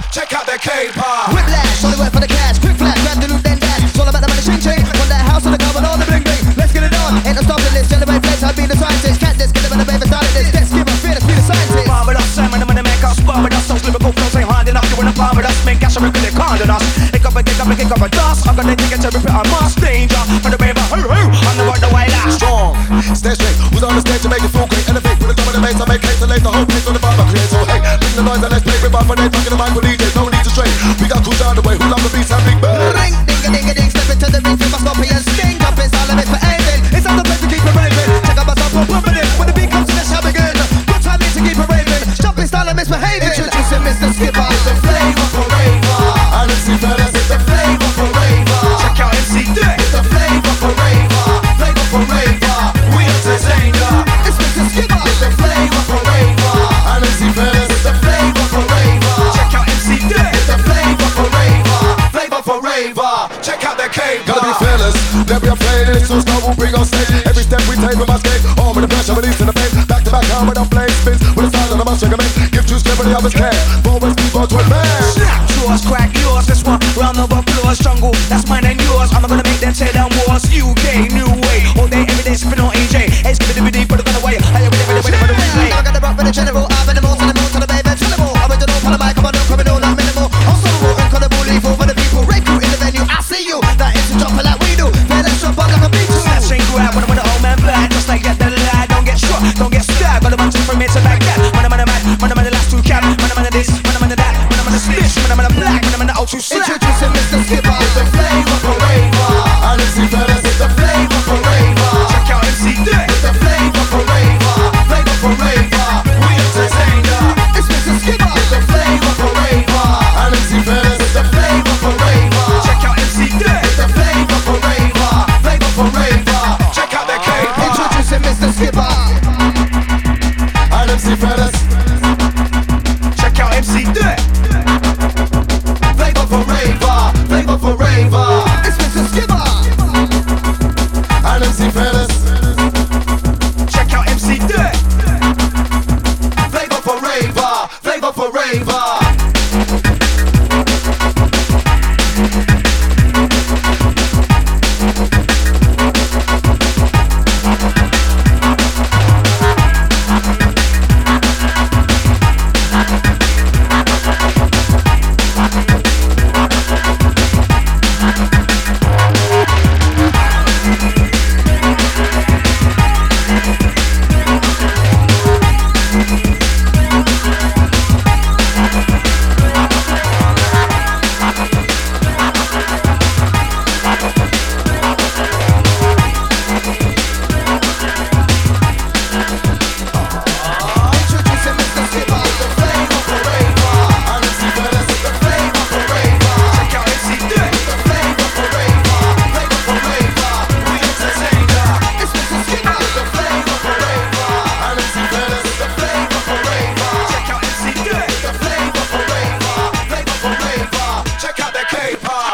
check out their K-pop. Whiplash, only work for the cash. Quick flash, grab the loot then dash. It's all about the money, ching ching. From the house to the car with all the bling bling. Let's get it on, ain't no stopping this. Generate flex, I'll be the scientist. Can't this, get it when the baby started this. Let's give a fearless, be the scientist. Barbados, Simon, I'm gonna make us Barbados. Those lyrical flows ain't hard enough. You wanna Barbados, make cash, I'm really calling us. Kick up a dust. I'm gonna take it to repeat our mass danger. For the baby, I'm the one the way last. Strong, stay straight. Who's on the stage to make it feel great? Elevate with the drum of the bass, I make hate to lay the whole place on the vibe I create. So hey, bring the noise and let's play with my phone. Fucking the mic with DJs, no need to stray. We got cool down the way. Who love the beats and big bang? Ring, ding a ding a ding, step into the ring, feel my scorpion sting. Jump in, style of it for aiming. It's not the place to keep it raving. Check out myself for pumping it. When the beat comes in, let's have again. Good time to keep it raving. Jump in, style of misbehaving. Introducing Mr. Skipper. It's the flavor for raver. And MC fellas, It's the flavor for raver. Check out MC Dick. It's the flavor for raver. Flavor for raver. we entertain ya. It's Mr. Skipper. It's the flavor for raver. And MC fellas, It's the flavor for raver. Check out MC Dick. It's the flavor for raver. Flavor for raver. check out their K-pop. Gotta be fearless, never be afraid. It's so slow, we'll bring on stage. Every step we take, we must skate. On with the pressure, releasing the pain. Back to back, how with the flame spins. With a sound on the must recommend. Give two step, the others can. Forward, speed, to advance. Snap yours, crack yours. This one round of applause. Jungle, that's mine and yours. I'm gonna make them tear down walls. UK, new way. All day, every day, sipping on AJ. Hey, skip it, DVD, put it on the way. Hey, ready for the replay. I got the rock with the general. I've been the most to the baby. General. I'm with the door for the mic. I'm on the criminal, not minimal. Also, incredible, lethal for the people. Red crew in the venue. I see you. That is to jump like we do. Fair let's jump like a beat. Snatch and grab when I'm with the old man black. Just like that, the lie. Don't get shot, don't get stabbed. Got a bunch of from here to back that. When I'm on the mat, when I'm on the last two cap. When I'm on the this, when I'm on the that. When I'm on the snitch, when I'm on the black. When I'm on the ultra slack.